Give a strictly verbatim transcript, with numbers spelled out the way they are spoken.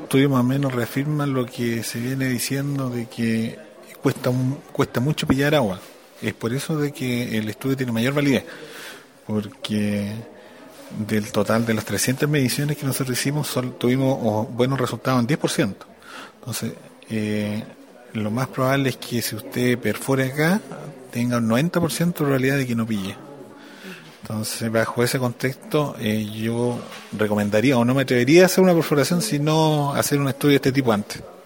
estudios más o menos reafirman lo que se viene diciendo de que cuesta un, cuesta mucho pillar agua. Es por eso de que el estudio tiene mayor validez, porque del total de las trescientas mediciones que nosotros hicimos, solo tuvimos oh, buenos resultados en diez por ciento. Entonces, eh, lo más probable es que si usted perfore acá, tenga un noventa por ciento de probabilidad de que no pille. Entonces, bajo ese contexto, eh, yo recomendaría o no me atrevería a hacer una perforación, sino hacer un estudio de este tipo antes.